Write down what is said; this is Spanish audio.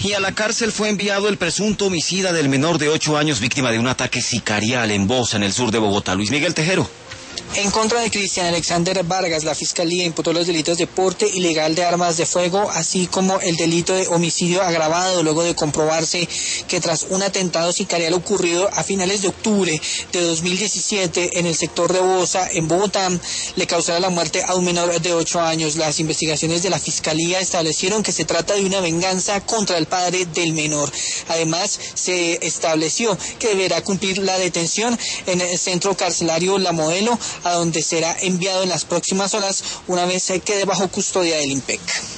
Y a la cárcel fue enviado el presunto homicida del menor de 8 años, víctima de un ataque sicarial en Bosa, en el sur de Bogotá. Luis Miguel Tejero. En contra de Cristian Alexander Vargas, la Fiscalía imputó los delitos de porte ilegal de armas de fuego, así como el delito de homicidio agravado, luego de comprobarse que tras un atentado sicarial ocurrido a finales de octubre de 2017 en el sector de Bosa, en Bogotá, le causara la muerte a un menor de 8 años. Las investigaciones de la Fiscalía establecieron que se trata de una venganza contra el padre del menor. Además, se estableció que deberá cumplir la detención en el centro carcelario La Modelo, a donde será enviado en las próximas horas una vez quede bajo custodia del IMPEC.